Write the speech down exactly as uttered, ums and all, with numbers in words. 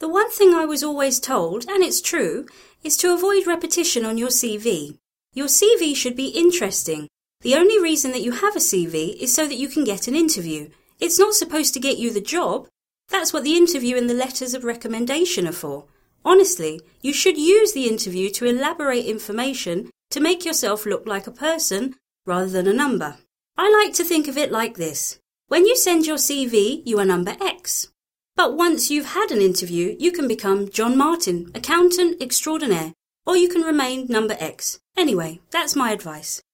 The one thing I was always told, and it's true, is to avoid repetition on your C V. Your C V should be interesting. The only reason that you have a C V is so that you can get an interview. It's not supposed to get you the job. That's what the interview and the letters of recommendation are for. Honestly, you should use the interview to elaborate information to make yourself look like a person rather than a number. I like to think of it like this. When you send your C V, you are number X. But once you've had an interview, you can become John Martin, accountant extraordinaire, or you can remain number X. Anyway, that's my advice.